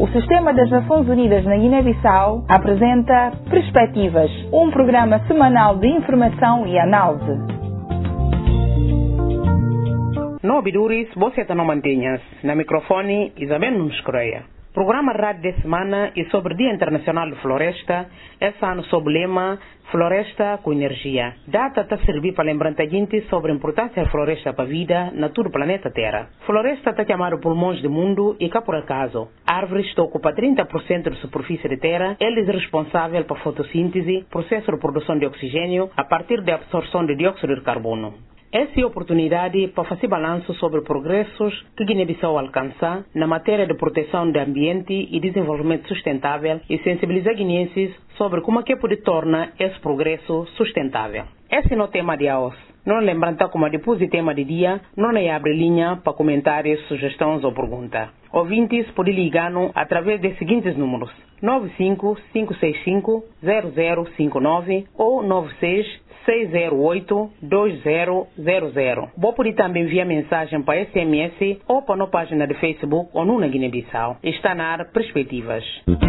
Sistema das Nações Unidas na Guiné-Bissau apresenta Perspectivas, um programa semanal de informação e análise. No Biduris, você não mantenhas. Na microfone, Isabel Nunes Correia. Programa rádio de semana é sobre o Dia Internacional de Floresta, esse ano sob o lema Floresta com Energia. Data está a servir para lembrar a gente sobre a importância da floresta para a vida na todo o planeta Terra. Floresta está chamada pulmões do mundo e cá por acaso. Árvores que ocupam 30% da superfície da Terra, eles responsáveis pela fotossíntese, processo de produção de oxigênio a partir da absorção de dióxido de carbono. Essa é a oportunidade para fazer balanço sobre progressos que Guiné-Bissau alcança na matéria de proteção do ambiente e desenvolvimento sustentável e sensibilizar guineenses sobre como é que pode tornar esse progresso sustentável. Esse é o tema de hoje. Não lembrando como depois do tema de dia, não abre linha para comentários, sugestões ou perguntas. Ouvintes podem ligar-nos através dos seguintes números: 95-565-0059 ou 96-608-2000. Vou poder também enviar mensagem para SMS ou para a página de Facebook ou no Guiné-Bissau. Está na área Perspectivas.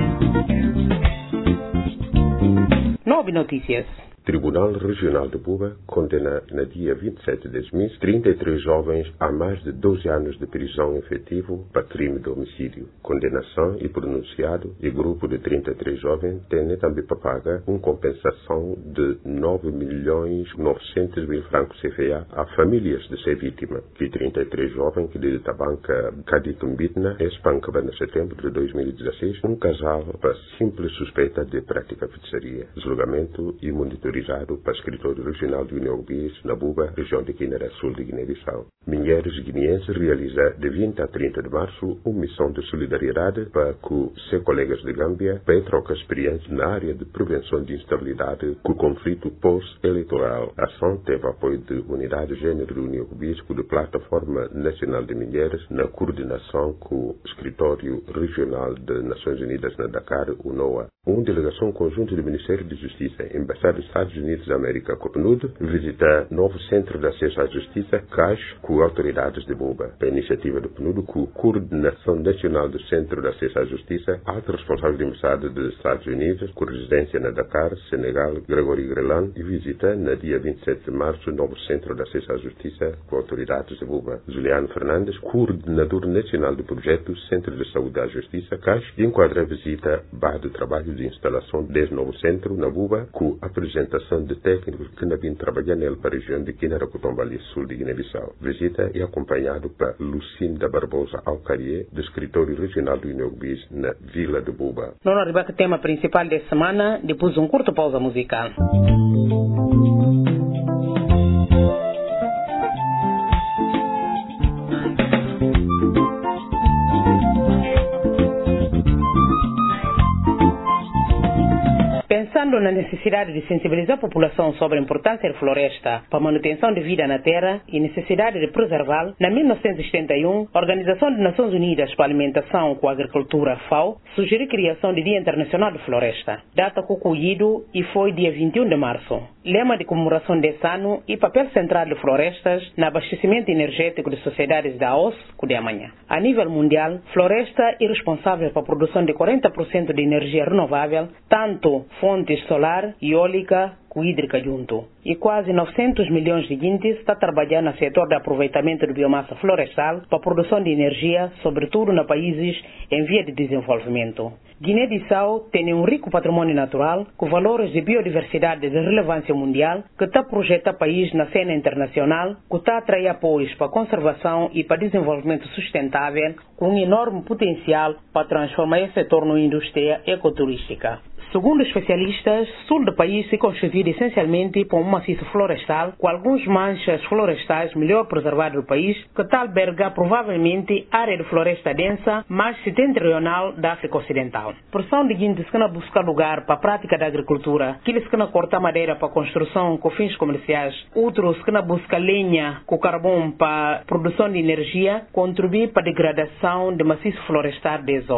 Nove notícias. Tribunal Regional de Buba condena no dia 27 de mês 33 jovens a mais de 12 anos de prisão efetivo para crime de homicídio. Condenação e pronunciado e grupo de 33 jovens tem também para pagar uma compensação de 9.900.000 francos CFA a famílias de ser vítima. Que 33 jovens que de banca Caditumbitna espanca em setembro de 2016 um casal para simples suspeita de prática de feitiçaria. Julgamento e monitoramento para o escritório regional de União Bis, na Buba, região de Guiné-Sul de Guiné-Bissau. Mulheres guineenses realizam de 20 a 30 de março uma missão de solidariedade para que seus colegas de Gâmbia para trocar experiências na área de prevenção de instabilidade com o conflito pós-eleitoral. A ação teve apoio de Unidade de Gênero de União Bis e de Plataforma Nacional de Mulheres na coordenação com o escritório regional das Nações Unidas na Dakar, UNOA. Uma delegação conjunta do Ministério de Justiça, Embaixada dos Estados Unidos da América, PNUD, visita novo Centro de Acesso à Justiça, CAJ, com autoridades de Buba. A iniciativa do PNUD, com a Coordenação Nacional do Centro de Acesso à Justiça, alto responsável da Embaixada dos Estados Unidos, com residência na Dakar, Senegal, Gregory Grelan, e visita, no dia 27 de março, novo Centro de Acesso à Justiça, com autoridades de Buba. Juliano Fernandes, coordenador nacional do projeto Centro de Saúde à Justiça, CAJ, enquadra a visita barra de trabalho de instalação desse novo centro na Buba, com a apresentação de técnicos que não vêm trabalhar nele para a região de Guiné-Racotombali, sul de Guiné-Bissau. Visita é acompanhado por Lucinda Barbosa Alcarie, do escritório regional do União Bis, na Vila de Buba. Nós arribamos ao tema principal da semana, depois de uma curta pausa musical. Pensando na necessidade de sensibilizar a população sobre a importância da floresta para a manutenção de vida na Terra e necessidade de preservá-la, na 1971, a Organização das Nações Unidas para a Alimentação com a Agricultura, FAO, sugeriu a criação do Dia Internacional de Floresta, data concluída e foi dia 21 de março. Lema de comemoração desse ano e papel central de florestas no abastecimento energético de sociedades da OS de amanhã. A nível mundial, floresta é responsável pela produção de 40% de energia renovável, tanto fontes solar, eólica, com hídrica junto. E quase 900 milhões de guintes está trabalhando no setor de aproveitamento de biomassa florestal para a produção de energia, sobretudo nos países em via de desenvolvimento. Guiné-Bissau tem um rico patrimônio natural com valores de biodiversidade de relevância mundial que está projeta o país na cena internacional, que está a atrair apoios para a conservação e para o desenvolvimento sustentável, com um enorme potencial para transformar esse setor numa indústria ecoturística. Segundo especialistas, o sul do país se constitui essencialmente por um maciço florestal, com alguns manchas florestais melhor preservadas do país, que está alberga provavelmente área de floresta densa mais setentrional da África Ocidental. Pressão de guindes que não busca lugar para a prática da agricultura, aqueles que não cortam madeira para construção com fins comerciais, outros que não buscam lenha com carvão para produção de energia, contribuem para a degradação de maciço florestal da zona.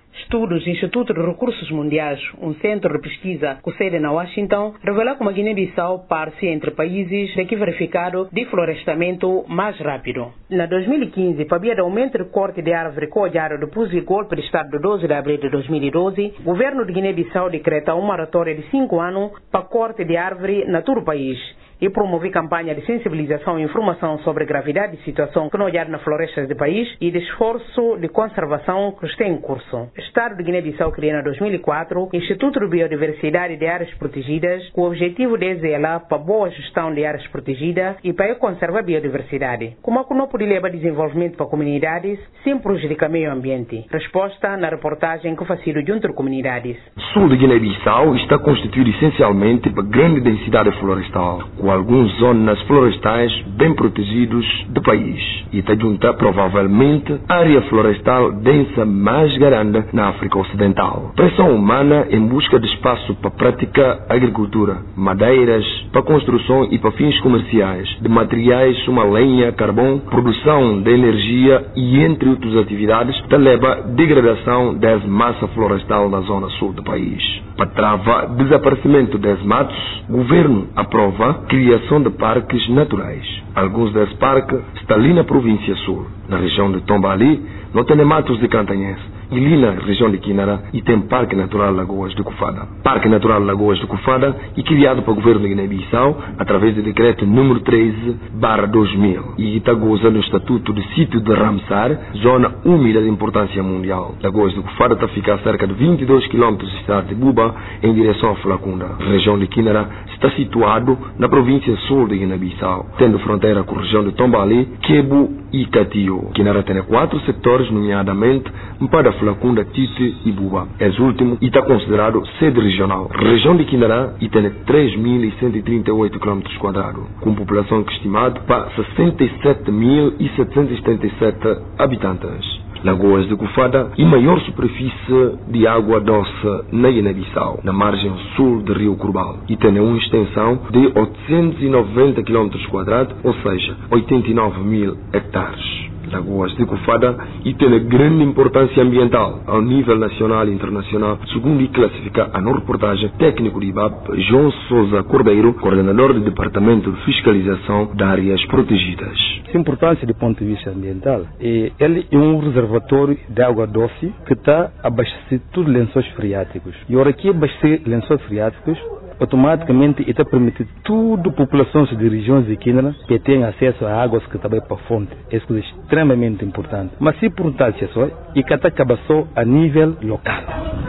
Estudos do Instituto de Recursos Mundiais, um centro de pesquisa com sede na Washington, revelou que a Guiné-Bissau par-se entre países que verificado deflorestamento mais rápido. Na 2015, para via de aumento de corte de árvore coordenado depois do golpe de Estado de 12 de abril de 2012, o governo de Guiné-Bissau decreta uma moratória de 5 anos para corte de árvore na todo o país e promover campanha de sensibilização e informação sobre a gravidade de situação que não há nas florestas do país e de esforço de conservação que está em curso. O Estado de Guiné-Bissau criou em 2004 o Instituto de Biodiversidade de Áreas Protegidas com o objetivo de zelar para boa gestão de áreas protegidas e para conservar a biodiversidade. Como que não pode levar desenvolvimento para comunidades sem prejudicar o meio ambiente? Resposta na reportagem que faço junto às comunidades. O sul de Guiné-Bissau está constituído essencialmente por grande densidade florestal, com algumas zonas florestais bem protegidas do país e está junta provavelmente a área florestal densa mais grande na África Ocidental. Pressão humana em busca de espaço para prática agricultura, madeiras para construção e para fins comerciais, de materiais como lenha, carvão, produção de energia e entre outras atividades, que leva à degradação da massa florestal na zona sul do país. Para travar desaparecimento dos matos, o governo aprova a criação de parques naturais. Alguns desses parques estão ali na província sul, na região de Tombali, não tem matos de Cantanhês, e ali na região de Quinara, e tem Parque Natural Lagoas de Cufada. Parque Natural Lagoas de Cufada é criado pelo governo de Guiné-Bissau através do decreto número 13/2000 e está gozando no estatuto de sítio de Ramsar, zona úmida de importância mundial. Lagoas de Cufada está a ficar a cerca de 22 km de cidade de Buba em direção a Flacunda. A região de Quinara está situado na província sul de Guiné-Bissau, tendo fronteira com a região de Tombali, Quebo e Catio. Quinara tem 4 setores, nomeadamente Mpada, Flacunda, Tite e Buba. Esse último está considerado sede regional. A região de Quinara tem 3.138 km², com população estimada para 67.777 habitantes. Lagoas de Cufada e maior superfície de água doce na Guiné-Bissau, na margem sul do rio Curbal, e tem uma extensão de 890 km², ou seja, 89.000 hectares. Lagoas de Cufada e tem grande importância ambiental ao nível nacional e internacional, segundo classifica a reportagem técnico de IBAP João Sousa Cordeiro, coordenador do Departamento de Fiscalização de Áreas Protegidas. A importância do ponto de vista ambiental ele é um reservatório de água doce que está a abastecer todos os lençóis freáticos. E agora que abastecer lençóis freáticos, automaticamente está permitindo toda a população de regiões de Quinara que tem acesso a águas que também para a fonte. Isso é extremamente importante. Mas se importância só, e que acaba só a nível local.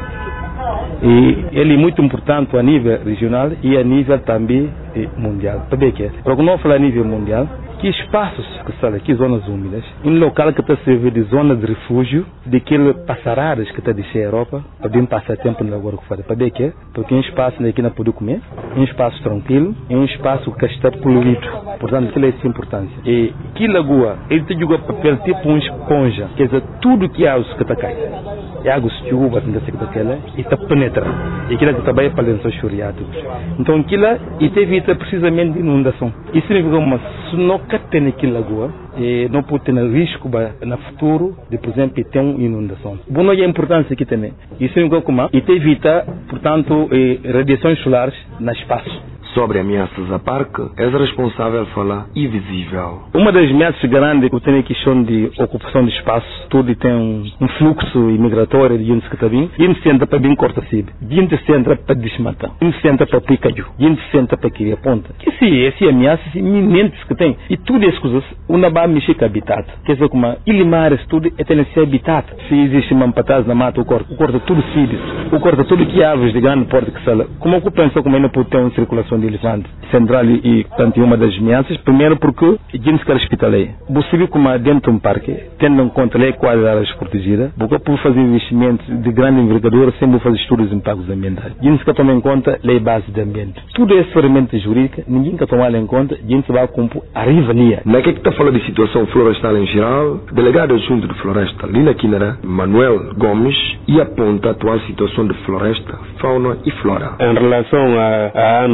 E ele é muito importante a nível regional e a nível também mundial. Porque não falar a nível mundial, que espaços que são aqui, zonas úmidas, um local que está a servir de zona de refúgio, daqueles passaradas que está a descer a Europa, para bem passar tempo na Lagoa de Cufada. Porque é um espaço aqui não pode comer, é um espaço tranquilo, é um espaço que está poluído. Portanto, aquilo é de importância. E que lagoa, ele tem um papel tipo uma esponja, quer dizer, tudo que água que está caindo. É água de chuva, e está penetrando. E aquilo que trabalha para lençóis freáticos. Então, aquilo evita precisamente de inundação. Isso significa que se não tem aquela lagoa, não pode ter risco no futuro de, por exemplo, ter uma inundação. Bom, é a importância aqui também. Isso significa que evita, portanto, radiações solares no espaço. Sobre ameaças a parque, és responsável por falar invisível. Uma das ameaças grandes que tem a questão de ocupação de espaço, tudo tem um fluxo imigratório de gente que está vindo, gente senta para bem corta-cibe, gente senta para desmatar, gente senta para picadinho, gente senta para criar ponta. Que se essas ameaças iminentes que tem, e tudo essas coisas, uma vai mexer com o habitat. Quer dizer, como Ilimares, tudo é ter esse habitat. Se existe uma patada na mata, o corta tudo síbios, o corta tudo que árvores de grande porte que sala. Como eu penso como ainda pode ter uma circulação de elefante central e portanto uma das ameaças, primeiro porque a gente quer hospitaleia. Você vê como dentro de um parque, tendo em conta a quais áreas protegidas, porque por fazer investimentos de grande envergadura, sempre fazer estudos de impactos ambientais. A gente quer tomar em conta a lei base de ambiente. Tudo é ferramenta jurídica, ninguém quer tomar em conta, a gente vai compor a rivalia. Na que está falando de situação florestal em geral, delegado adjunto de floresta Lina Quinara, Manuel Gomes, e aponta a atual situação de floresta, fauna e flora. Em relação a anos anteriores,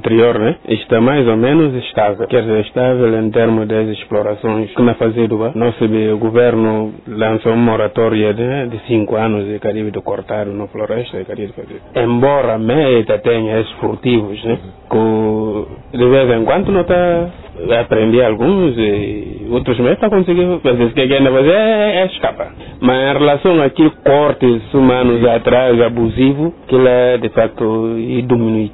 anterior, né, está mais ou menos estável. Quer dizer, estável em termos das explorações que na fazenda, o governo lançou uma moratória de 5 anos de Caribe de cortar na floresta de Caribe de fazer. Embora a meta tenha esses furtivos, né, que de vez em quando não está aprender alguns e outros meses está conseguindo fazer. O que ainda fazer é escapar. Mas em relação àquele cortes humanos atrás, abusivo, que lá de facto diminui.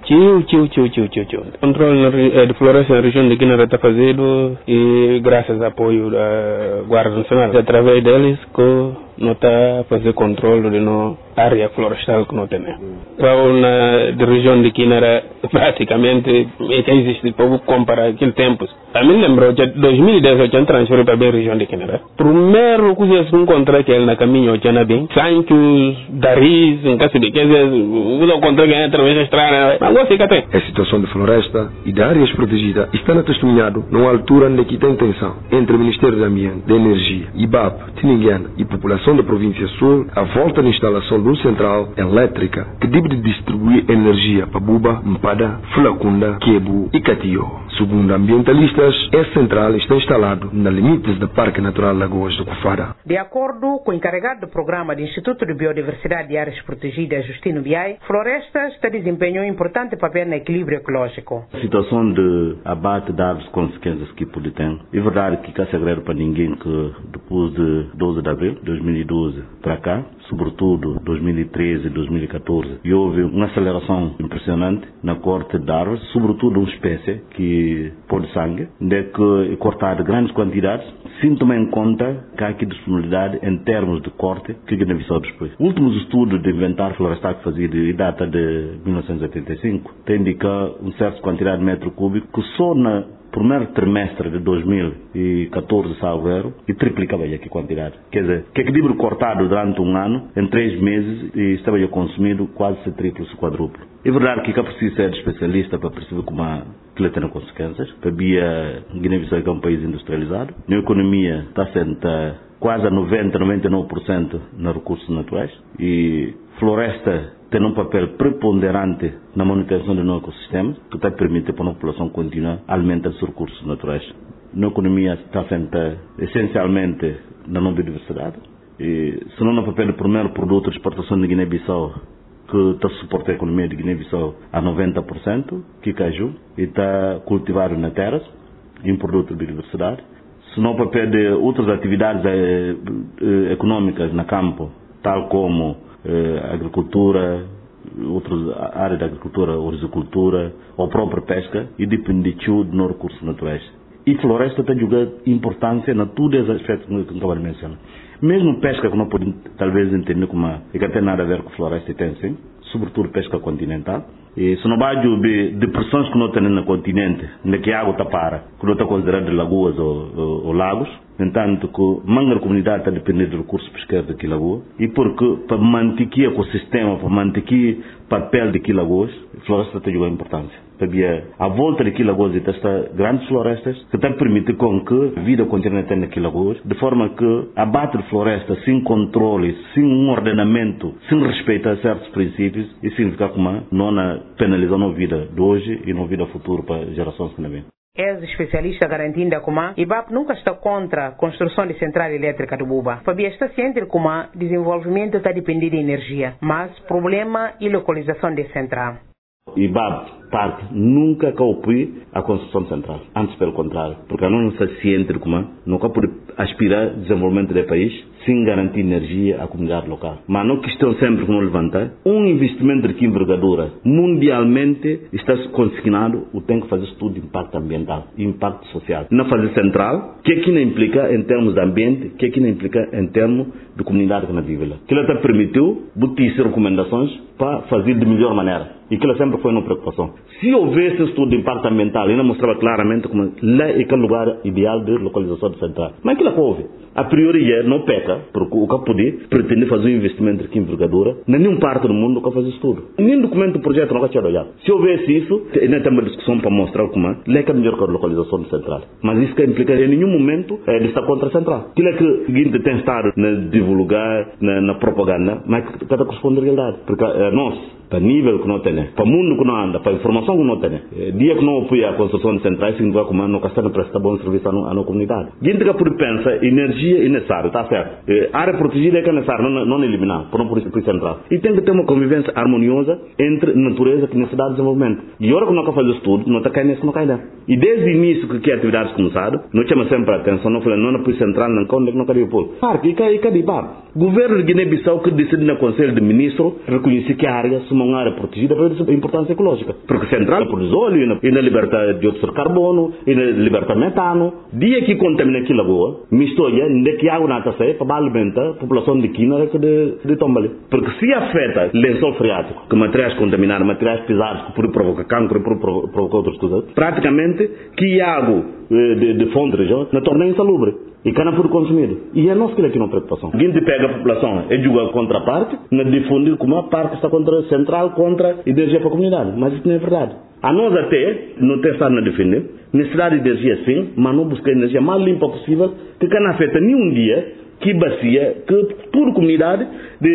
O controle de floresta na região de Guiné está fazendo e graças ao apoio da Guarda Nacional, através deles que não está a fazer controle de no área florestal que não tem. Então, na região de Guiné, praticamente, que existe, para comparar aquele tempo. A mim lembrou, em 2010 eu tinha transferido para a região de Guiné. Primeiro que eu encontrei que ele na caminho, eu tinha bem, Santos, Daris, em casa de quer dizer, eu encontrei que através da estrada, mas eu fica até. A situação de floresta e de áreas protegidas está testemunhado numa altura onde que tem tensão entre o Ministério do Ambiente, da Energia, IBAP, Tiniguiana e população da província Sul à volta da instalação de uma central elétrica que deve distribuir energia para Buba, Mpada, Fulacunda, Quebu e Catio. Segundo ambientalistas, essa central está instalada nos limites do Parque Natural Lagoas do Cufara. De acordo com o encarregado do programa do Instituto de Biodiversidade e Áreas Protegidas, Justino Biai, florestas desempenham um importante papel no equilíbrio ecológico. A situação de abate de árvores, consequências que pode ter. É verdade que é segredo para ninguém que depois de 12 de abril de 2012 para cá, sobretudo 2013 e 2014, e houve uma aceleração impressionante na corte de árvores, sobretudo uma espécie que pode sangue, de que cortar grandes quantidades, sem tomar em conta que há aqui disponibilidade em termos de corte que Guiné-Bissau dispõe. Últimos estudos de inventário florestal que fazia de data de 1985 tem indicado uma certa quantidade de metro cúbico que só na primeiro trimestre de 2014, salvo erro, e triplicava aqui a quantidade. Quer dizer, que equilíbrio cortado durante um ano, em 3 meses, e estava consumido quase se triplo, se quadruplo. É verdade que é preciso ser especialista para perceber como aquilo tem consequências. Cabia Guiné-Bissau que é um país industrializado. Na economia está senta quase a 99% nos recursos naturais. E floresta tem um papel preponderante na manutenção do nosso ecossistema, que está permitindo para a população continuar a alimentar os recursos naturais. Na economia está senta essencialmente na não biodiversidade. E se não no papel do primeiro produto de exportação de Guiné-Bissau, que está a suportar a economia de Guiné-Bissau a 90%, que é caju, e está cultivado na terra, em produto de biodiversidade. Se não o papel de outras atividades econômicas no campo, tal como agricultura, outras áreas da agricultura, horticultura, ou própria pesca, e depende de nos recursos naturais. E floresta tem jogado importância na todos os aspectos que eu acabo de mencionar. Mesmo pesca que não podemos talvez entender como é que tem nada a ver com floresta e tem sim, sobretudo pesca continental. E se não vai de depressões que não tem no continente, na que a água está para, que não está considerada lagoas ou lagos, entanto que a comunidade está dependendo do recurso pesqueiro daquela lagoa, e porque para manter o ecossistema, para manter o papel daquela lagoas, a floresta tem uma importância. A volta daquela lagoas está grandes florestas que estão permitindo com que a vida continue tendo naquela lagoas, de forma que abate de floresta sem controle, sem um ordenamento, sem respeito a certos princípios, e significa como não penalizar a vida de hoje e a vida futura para gerações que não vêm. Ex-especialista garantindo que o IBAP nunca está contra a construção de central elétrica do Buba. Fabia está ciente que o desenvolvimento está dependendo de energia, mas problema e localização da central. IBAP parte nunca apoia a construção central, antes pelo contrário, porque não está ciente de como nunca pode aspirar ao desenvolvimento do país sem garantir energia à comunidade local. Mas não questão sempre que não levantar, um investimento de que envergadura mundialmente está consignado, o tem que fazer estudo de impacto ambiental e impacto social. Na fase central, o que aqui não implica em termos de ambiente, o que aqui não implica em termos de comunidade que não vive lá. Que ela te permitiu botar recomendações para fazer de melhor maneira. E que ela sempre foi uma preocupação. Se houvesse estudo de impacto ambiental, ele mostrava claramente como lá é o lugar ideal de localização de central. Mas aquilo que houve, a priori não peca, porque o que poder pretende fazer um investimento de envergadura, nenhuma parte do mundo que fazer estudo. Nem documento do projeto não tinha olhado. Se houvesse isso, ainda tem uma discussão para mostrar como lá é melhor que a localização de central. Mas isso que implica em nenhum momento de estar contra a central. Aquilo é que o seguinte tem estado na divulgar, na propaganda, mas que está correspondendo à realidade. Porque nós para nível que não tem, para o mundo que não anda, para a informação que não tem. Dia que não apoia a construção de centrais, significa que não está a prestar bom serviço à nossa comunidade. Gente que por pensa, energia é necessário, está certo. Área protegida é que é necessário, não eliminar, por central. E tem que ter uma convivência harmoniosa entre natureza e necessidade de desenvolvimento. E a hora que nós fazemos tudo, não está caindo nesse, não cai lá. E desde o início que a atividade começaram, nós chamamos sempre a atenção, não falamos, não apoio central, não queria pôr. E cadê bar? Governo de Guiné-Bissau que decide no Conselho de Ministros reconhecer que a área é uma área protegida para a importância ecológica. Porque central produz óleo, e na liberta dióxido de carbono, e na liberta metano. Dia que contamina aquilo lagoa, mistura, onde que a água não sai para alimentar a população de Quina de Tombale. Porque se afeta lençol freático, que materiais contaminados, materiais pesados que podem provocar cancro e provocar outras coisas, praticamente que a água de fonte regional não torna insalubre. E que não pode consumir. E é nosso que aqui não preocupação. A gente pega a população e julga contra a parte, não difundir como a parte está contra a central, contra a energia para a comunidade. Mas isso não é verdade. A nós até, não tem estado a defender, necessidade de energia sim, mas não buscar a energia mais limpa possível, que não afeta nenhum dia, que bacia, que por comunidade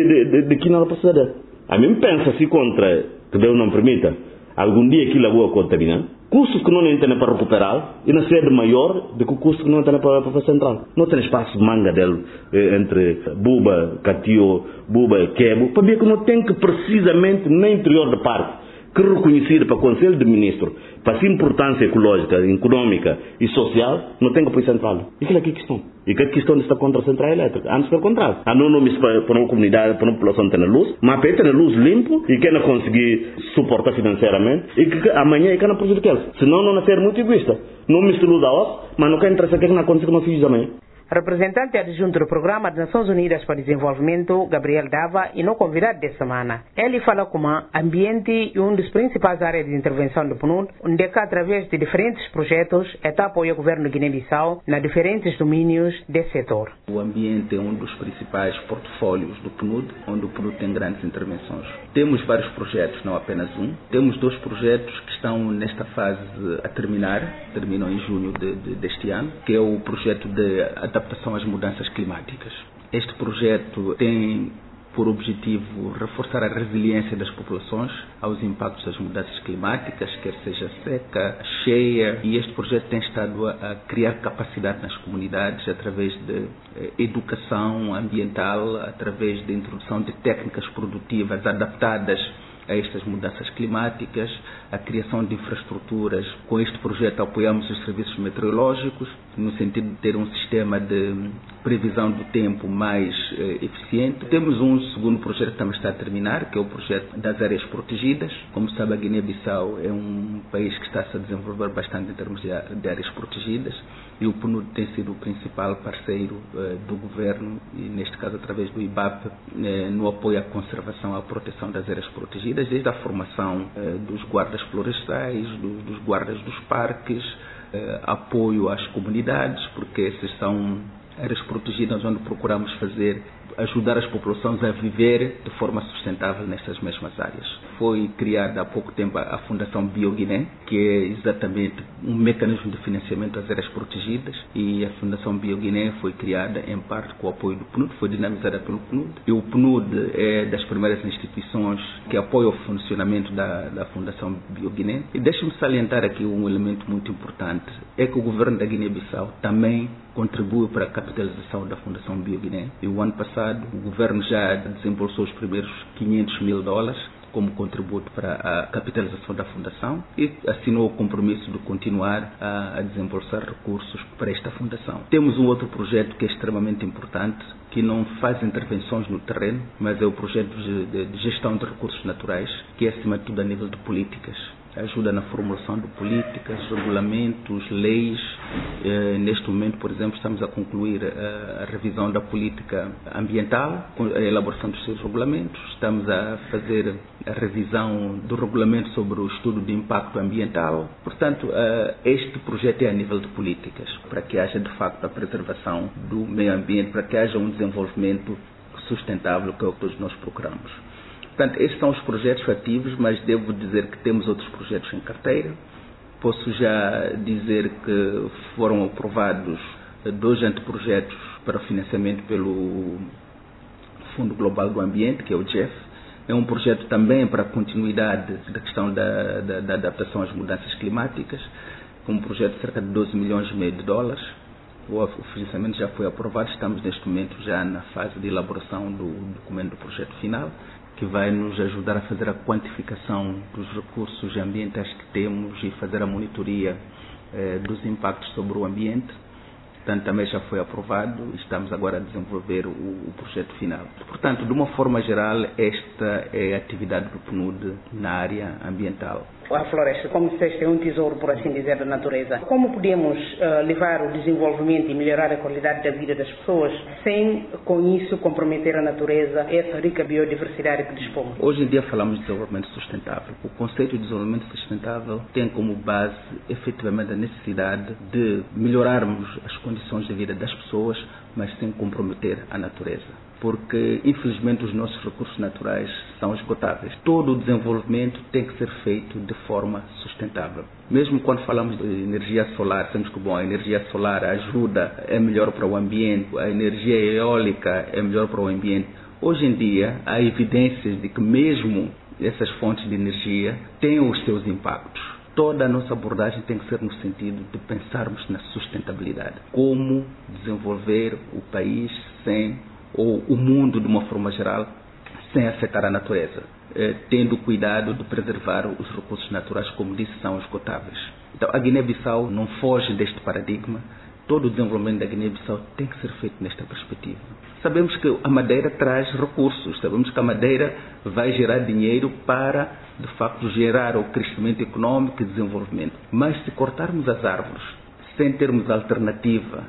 de que não precisa. A mim pensa se contra, que Deus não permita, algum dia aquilo a boa contamina, custos que não tem para recuperar e não ser maior do que o custo que não tem para a central. Não tem espaço de manga dele entre Buba, Catio, Buba e Quebo, para ver que não tem que precisamente no interior do parque, que reconhecido para o Conselho de Ministros, para a sua importância ecológica, económica e social, não tem que apoio central. E aquilo aqui é questão. E que a questão está contra a central elétrica. Antes pelo contrário. A não nome para uma comunidade, para uma população ter luz, mas para ter luz limpo e que não conseguir suportar financeiramente e que amanhã é que não prejudicar. Senão não ser muito egoísta. Não mistura da osso, mas não quer interessar que não aconteça com filhos amanhã. Representante adjunto do Programa das Nações Unidas para o Desenvolvimento, Gabriel Dava, e no convidado de semana. Ele fala como ambiente é dos principais áreas de intervenção do PNUD, onde que através de diferentes projetos está apoio ao governo de Guiné-Bissau nas diferentes domínios desse setor. O ambiente é dos principais portfólios do PNUD, onde o PNUD tem grandes intervenções. Temos vários projetos, não apenas um. Temos 2 projetos que estão nesta fase a terminam em junho deste ano, que é o projeto de adaptação às mudanças climáticas. Este projeto tem por objetivo reforçar a resiliência das populações aos impactos das mudanças climáticas, quer seja seca, cheia, e este projeto tem estado a criar capacidade nas comunidades através de educação ambiental, através de introdução de técnicas produtivas adaptadas a estas mudanças climáticas, a criação de infraestruturas. Com este projeto apoiamos os serviços meteorológicos, no sentido de ter um sistema de previsão do tempo mais eficiente. Temos um segundo projeto que também está a terminar, que é o projeto das áreas protegidas. Como sabe, a Guiné-Bissau é um país que está a se desenvolver bastante em termos de áreas protegidas, e o PNUD tem sido o principal parceiro do governo, e neste caso através do IBAP, no apoio à conservação, à proteção das áreas protegidas, desde a formação dos guardas florestais, dos guardas dos parques, apoio às comunidades, porque essas são áreas protegidas onde procuramos ajudar as populações a viver de forma sustentável nessas mesmas áreas. Foi criada há pouco tempo a Fundação BioGuiné, que é exatamente um mecanismo de financiamento das áreas protegidas, e a Fundação BioGuiné foi criada em parte com o apoio do PNUD, foi dinamizada pelo PNUD, e o PNUD é das primeiras instituições que apoia o funcionamento da Fundação BioGuiné. E deixe-me salientar aqui um elemento muito importante, é que o governo da Guiné-Bissau também contribui para a capitalização da Fundação BioGuiné. E o ano passado o governo já desembolsou os primeiros $500 mil como contributo para a capitalização da fundação e assinou o compromisso de continuar a desembolsar recursos para esta fundação. Temos um outro projeto que é extremamente importante, que não faz intervenções no terreno, mas é o projeto de gestão de recursos naturais, que é acima de tudo a nível de políticas. Ajuda na formulação de políticas, regulamentos, leis. Neste momento, por exemplo, estamos a concluir a revisão da política ambiental, a elaboração dos seus regulamentos. Estamos a fazer a revisão do regulamento sobre o estudo de impacto ambiental. Portanto, este projeto é a nível de políticas, para que haja de facto a preservação do meio ambiente, para que haja um desenvolvimento sustentável, que é o que todos nós procuramos. Portanto, estes são os projetos ativos, mas devo dizer que temos outros projetos em carteira. Posso já dizer que foram aprovados 2 anteprojetos para financiamento pelo Fundo Global do Ambiente, que é o GEF, É um projeto também para a continuidade da questão da adaptação às mudanças climáticas, com um projeto de cerca de 12 milhões e meio de dólares. O financiamento já foi aprovado, estamos neste momento já na fase de elaboração do documento do projeto final, que vai nos ajudar a fazer a quantificação dos recursos ambientais que temos e fazer a monitoria dos impactos sobre o ambiente. Portanto, também já foi aprovado e estamos agora a desenvolver o projeto final. Portanto, de uma forma geral, esta é a atividade do PNUD na área ambiental. A floresta, como disseste, é um tesouro, por assim dizer, da natureza. Como podemos levar o desenvolvimento e melhorar a qualidade da vida das pessoas sem, com isso, comprometer a natureza, essa rica biodiversidade que dispomos? Hoje em dia falamos de desenvolvimento sustentável. O conceito de desenvolvimento sustentável tem como base, efetivamente, a necessidade de melhorarmos as condições de vida das pessoas, mas sem comprometer a natureza. Porque, infelizmente, os nossos recursos naturais são esgotáveis. Todo o desenvolvimento tem que ser feito de forma sustentável. Mesmo quando falamos de energia solar, sabemos que a energia solar ajuda, é melhor para o ambiente, a energia eólica é melhor para o ambiente. Hoje em dia, há evidências de que mesmo essas fontes de energia têm os seus impactos. Toda a nossa abordagem tem que ser no sentido de pensarmos na sustentabilidade. Como desenvolver o país ou o mundo de uma forma geral, sem afetar a natureza, tendo cuidado de preservar os recursos naturais, como disse, são esgotáveis. Então, a Guiné-Bissau não foge deste paradigma. Todo o desenvolvimento da Guiné-Bissau tem que ser feito nesta perspectiva. Sabemos que a madeira traz recursos, sabemos que a madeira vai gerar dinheiro para, de facto, gerar o crescimento econômico e desenvolvimento. Mas se cortarmos as árvores, sem termos alternativa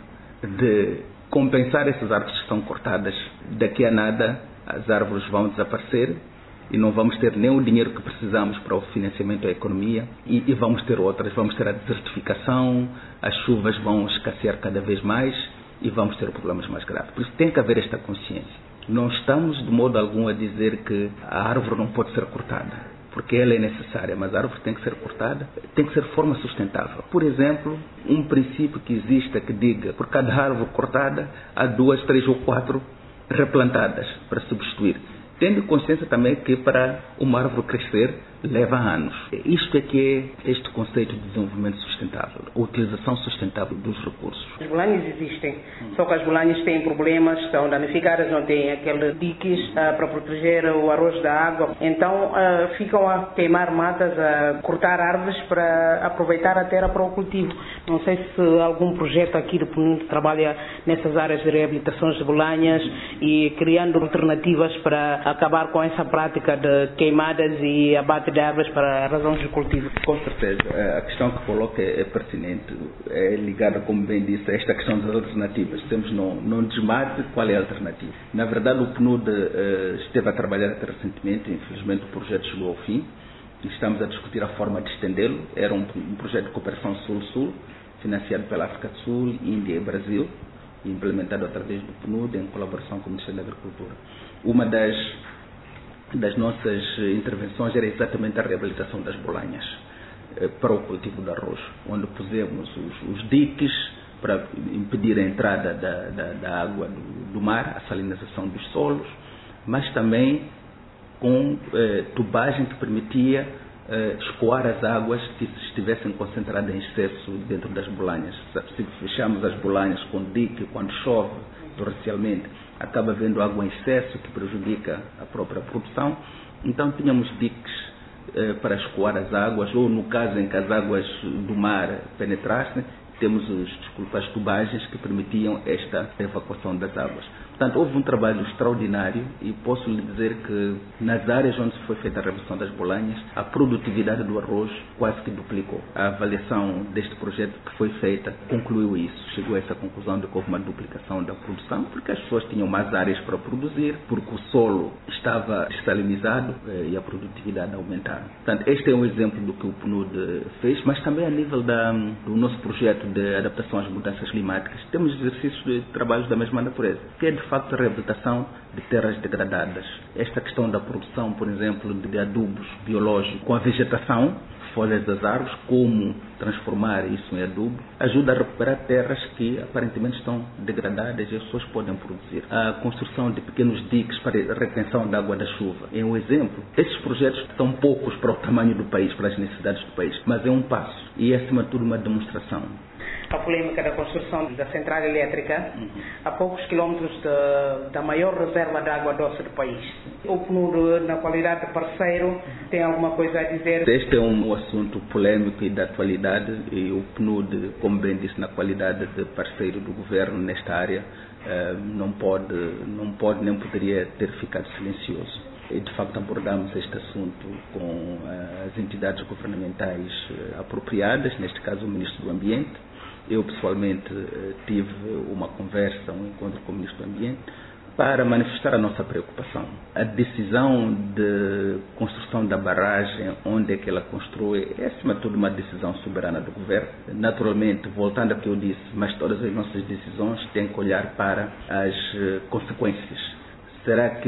de compensar essas árvores que estão cortadas, daqui a nada as árvores vão desaparecer e não vamos ter nem o dinheiro que precisamos para o financiamento da economia e vamos ter outras, vamos ter a desertificação, as chuvas vão escassear cada vez mais e vamos ter problemas mais graves. Por isso tem que haver esta consciência. Não estamos de modo algum a dizer que a árvore não pode ser cortada, porque ela é necessária, mas a árvore tem que ser cortada, tem que ser de forma sustentável. Por exemplo, um princípio que exista que diga, por cada árvore cortada, há 2, 3 ou 4 replantadas para substituir. Tendo consciência também que para uma árvore crescer leva anos. Isto é que é este conceito de desenvolvimento sustentável, a utilização sustentável dos recursos. As bolanhas existem, só que as bolanhas têm problemas, estão danificadas, não têm aqueles diques para proteger o arroz da água. Então ficam a queimar matas, a cortar árvores para aproveitar a terra para o cultivo. Não sei se algum projeto aqui do PNUD trabalha nessas áreas de reabilitações de bolanhas e criando alternativas para acabar com essa prática de queimadas e abate de árvores para razões de cultivo. Com certeza. A questão que coloca é pertinente. É ligada, como bem disse, a esta questão das alternativas. Temos não desmate qual é a alternativa. Na verdade, o PNUD esteve a trabalhar até recentemente, infelizmente o projeto chegou ao fim. Estamos a discutir a forma de estendê-lo. Era um projeto de cooperação Sul-Sul, financiado pela África do Sul, Índia e Brasil, e implementado através do PNUD em colaboração com o Ministério da Agricultura. Uma das nossas intervenções era exatamente a reabilitação das bolanhas para o cultivo de arroz, onde pusemos os diques para impedir a entrada da água do mar, a salinização dos solos, mas também com tubagem que permitia escoar as águas que estivessem concentradas em excesso dentro das bolanhas. Se fechamos as bolanhas com dique, quando chove torrencialmente, acaba havendo água em excesso que prejudica a própria produção. Então tínhamos diques para escoar as águas, ou no caso em que as águas do mar penetrassem, temos as tubagens que permitiam esta evacuação das águas. Portanto, houve um trabalho extraordinário e posso lhe dizer que nas áreas onde foi feita a redução das bolanhas, a produtividade do arroz quase que duplicou. A avaliação deste projeto que foi feita concluiu isso, chegou a essa conclusão de que houve uma duplicação da produção, porque as pessoas tinham mais áreas para produzir, porque o solo estava dessalinizado e a produtividade aumentava. Portanto, este é um exemplo do que o PNUD fez, mas também a nível do nosso projeto de adaptação às mudanças climáticas, temos exercícios de trabalhos da mesma natureza, que é de facto a reabilitação de terras degradadas. Esta questão da produção, por exemplo, de adubos biológicos com a vegetação folhas das árvores, como transformar isso em adubo, ajuda a recuperar terras que aparentemente estão degradadas e as pessoas podem produzir. A construção de pequenos diques para a retenção da água da chuva é um exemplo. Esses projetos são poucos para o tamanho do país, para as necessidades do país, mas é um passo e é, acima de tudo, uma demonstração. A polêmica da construção da central elétrica a poucos quilómetros da maior reserva de água doce do país. O PNUD, na qualidade de parceiro, tem alguma coisa a dizer? Este é um assunto polêmico e da atualidade, e o PNUD, como bem disse, na qualidade de parceiro do governo nesta área, não pode nem poderia ter ficado silencioso. E, de facto, abordamos este assunto com as entidades governamentais apropriadas, neste caso o Ministro do Ambiente. Eu, pessoalmente, tive uma conversa, um encontro com o Ministro do Ambiente, para manifestar a nossa preocupação. A decisão de construção da barragem, onde é que ela constrói, é, acima de tudo, uma decisão soberana do governo. Naturalmente, voltando ao que eu disse, mas todas as nossas decisões têm que olhar para as consequências. Será que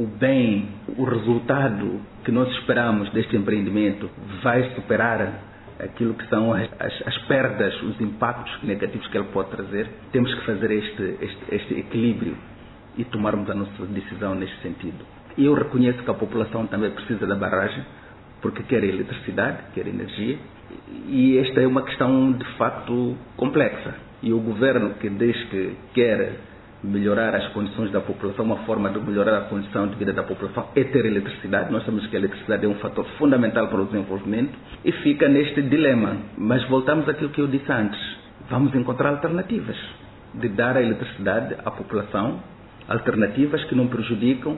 o resultado que nós esperamos deste empreendimento vai superar aquilo que são as perdas, os impactos negativos que ele pode trazer? Temos que fazer este equilíbrio e tomarmos a nossa decisão neste sentido. E eu reconheço que a população também precisa da barragem, porque quer eletricidade, quer energia, e esta é uma questão de facto complexa. E o governo, que diz que quer melhorar as condições da população, uma forma de melhorar a condição de vida da população é ter eletricidade. Nós sabemos que a eletricidade é um fator fundamental para o desenvolvimento e fica neste dilema. Mas voltamos àquilo que eu disse antes. Vamos encontrar alternativas de dar a eletricidade à população, alternativas que não prejudicam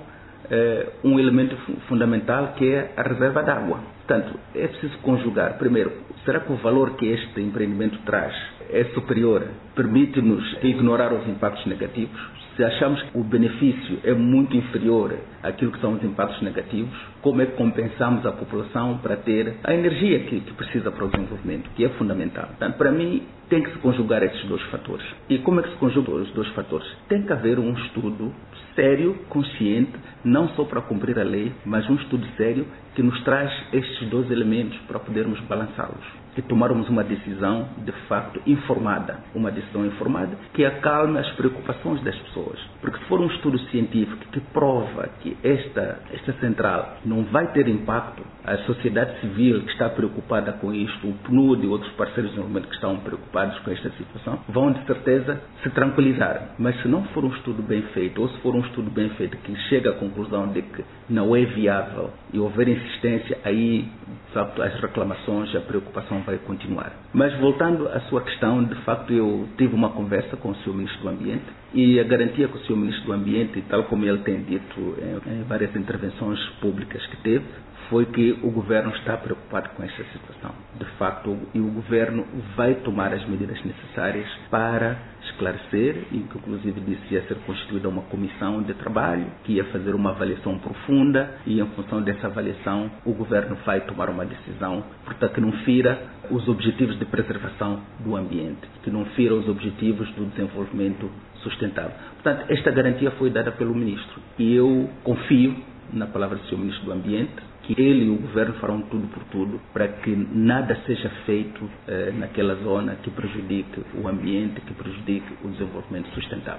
um elemento fundamental, que é a reserva de água. Portanto, é preciso conjugar. Primeiro, será que o valor que este empreendimento traz é superior? Permite-nos ignorar os impactos negativos? Se achamos que o benefício é muito inferior àquilo que são os impactos negativos, como é que compensamos a população para ter a energia que precisa para o desenvolvimento, que é fundamental? Portanto, para mim, tem que se conjugar esses dois fatores. E como é que se conjugam os dois fatores? Tem que haver um estudo sério, consciente, não só para cumprir a lei, mas um estudo sério que nos traz estes dois elementos para podermos balançá-los e tomarmos uma decisão de facto informada, uma decisão informada que acalme as preocupações das pessoas. Porque se for um estudo científico que prova que esta central não vai ter impacto, a sociedade civil que está preocupada com isto, o PNUD e outros parceiros de desenvolvimento que estão preocupados com esta situação, vão de certeza se tranquilizar. Mas se não for um estudo bem feito, ou se for um estudo bem feito que chega à conclusão de que não é viável e houver insistência, aí de facto as reclamações, a preocupação vai continuar. Mas voltando à sua questão, de facto eu tive uma conversa com o Sr. Ministro do Ambiente e a garantia que o Sr. Ministro do Ambiente, tal como ele tem dito em várias intervenções públicas que teve, foi que o governo está preocupado com esta situação. De facto, e o governo vai tomar as medidas necessárias para esclarecer, e que inclusive disse que ia ser constituída uma comissão de trabalho, que ia fazer uma avaliação profunda, e em função dessa avaliação o governo vai tomar uma decisão, portanto, que não fira os objetivos de preservação do ambiente, que não fira os objetivos do desenvolvimento sustentável. Portanto, esta garantia foi dada pelo Ministro, e eu confio na palavra do Sr. Ministro do Ambiente, que ele e o governo farão tudo por tudo para que nada seja feito naquela zona que prejudique o ambiente, que prejudique o desenvolvimento sustentável.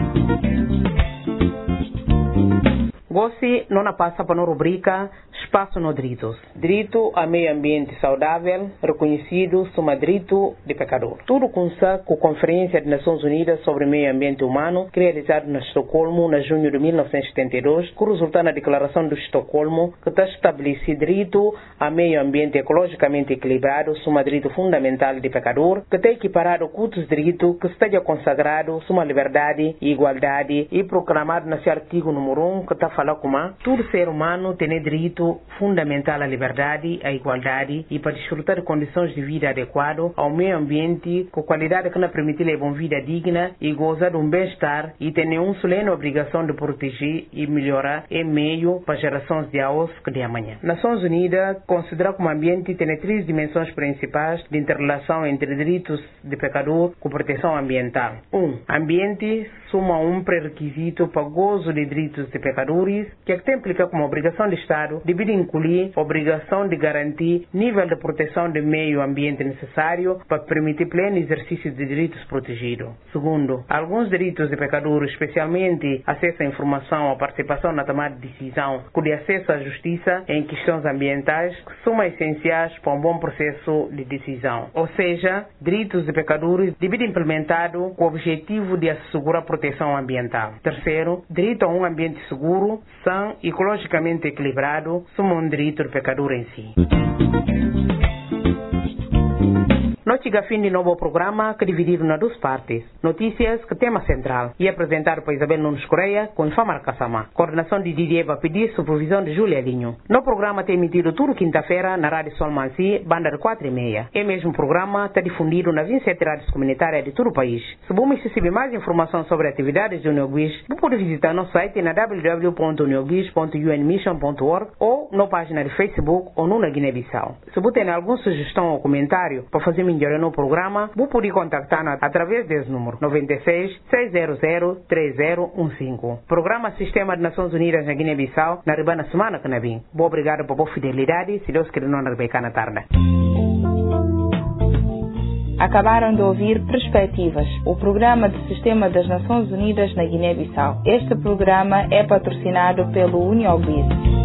Gossi não passa para a rubrica Espaço no Direitos. Direito a meio ambiente saudável, reconhecido como direito de pecador. Tudo começa com a Conferência das Nações Unidas sobre Meio Ambiente Humano, realizada na Estocolmo, em junho de 1972, que resulta na Declaração de Estocolmo, que está estabelecido direito a meio ambiente ecologicamente equilibrado como direito fundamental de pecador, que está equiparado com outros direitos que esteja consagrado como a liberdade e igualdade e proclamado nesse artigo número 1, que está falando como todo ser humano tem direito fundamental à liberdade, à igualdade e para desfrutar de condições de vida adequadas ao meio ambiente com qualidade que não permite levar uma vida digna e gozar de um bem-estar e tem uma solene obrigação de proteger e melhorar em meio para gerações de hoje que de amanhã. Nações Unidas considera que o ambiente tem 3 dimensões principais de interrelação entre direitos de pecador com proteção ambiental. 1. Ambiente soma um pré-requisito para gozo de direitos de pecadores isso que implica como obrigação do Estado de incluir obrigação de garantir nível de proteção do meio ambiente necessário para permitir pleno exercício de direitos protegidos. Segundo, alguns direitos de pecadores, especialmente acesso à informação ou participação na tomada de decisão, com acesso à justiça em questões ambientais, que são essenciais para um bom processo de decisão. Ou seja, direitos de pecadores devem implementado com o objetivo de assegurar proteção ambiental. Terceiro, direito a um ambiente seguro, são e ecologicamente equilibrado, são um direito do pecador em si. Nós chegamos a fim de novo programa que dividido nas duas partes. Notícias, que tema central, e apresentado por Isabel Nunes Correia com Infamar Kassama. Coordenação de Didier Bapidi, supervisão de Júlia Linho. No programa tem emitido tudo quinta-feira na Rádio Sol Mansi, banda de 4:30. É mesmo programa está difundido nas 27 rádios comunitárias de todo o país. Se você receber mais informação sobre atividades do UNIOGUIS, você pode visitar nosso site na www.unioguis.unmission.org ou na página de Facebook ou no Guiné-Bissau. Se você tem alguma sugestão ou comentário para fazer melhorar no programa, você pode contactar-nos através desse número 96 600 3015. Programa Sistema de Nações Unidas na Guiné-Bissau, na Ribana Semana que vem. Boa obrigado por sua fidelidade, se Deus quiser não Rebeca na tarde. Acabaram de ouvir Perspectivas, o programa do Sistema das Nações Unidas na Guiné-Bissau. Este programa é patrocinado pelo UNIOGUIS.